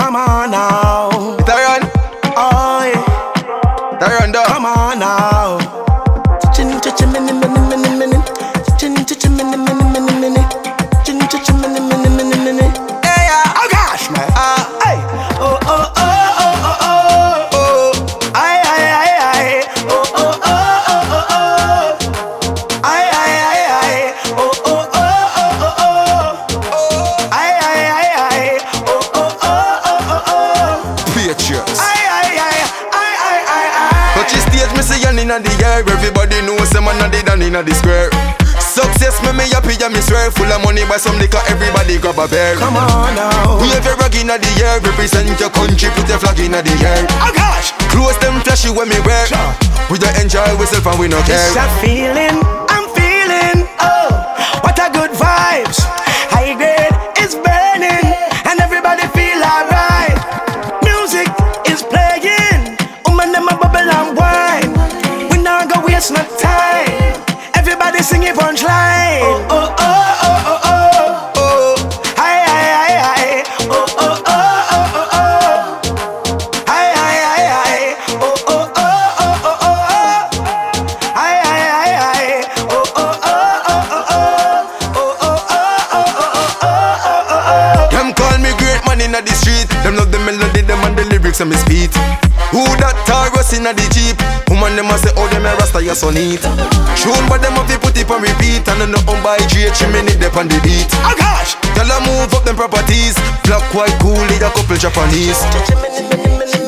Come on now. Taran. Oh yeah. Taran da. Come on now. Chin chin mini mini mini mini. Chin chin mini mini mini mini. Chin chin mini mini mini mini. Hey yeah. Oh gosh, man. Hey. Oh oh oh oh oh oh. Oh. Ay ay ay ay. Oh oh oh oh oh oh. Ay ay ay ay. Oh oh oh oh oh oh. Ay ay ay ay. Oh oh oh oh oh oh. Patriots. Ay ay ay ay ay ay ay. Touch the stage, me see you inna the air. Everybody knows some man a did and inna the square. Success me happy and me swear. Full of money buy some liquor, everybody grab a bear. Come on now. We have a rag inna the air. Represent your country, put your flag inna the air. Oh gosh. Clothes them flashy when me wear. We just enjoy ourselves and we no care. It's a feeling, I'm feeling. Oh, what a good vibes. High grade is burning, and everybody feel alright. Music is playing. Woman them a bubble and wine. We not go waste no time. Everybody sing it punchline. Oh oh oh oh oh oh. Oh, Hi hi hi hi. Oh oh oh oh oh oh. Hi hi hi hi. Oh oh oh oh oh oh. Hi hi hi hi. Oh oh oh oh oh oh. Oh oh oh oh oh oh. them call me great man inna the street. Them love the melody, them and the lyrics and me speed. Who that Taurus inna the Jeep? Woman them a say, oh them a Rasta, you so neat. Shown but them have to put it on repeat. And I know by GH minute they on the beat. Oh gosh. Tell her move up them properties. Black, white, cool, lead a couple Japanese.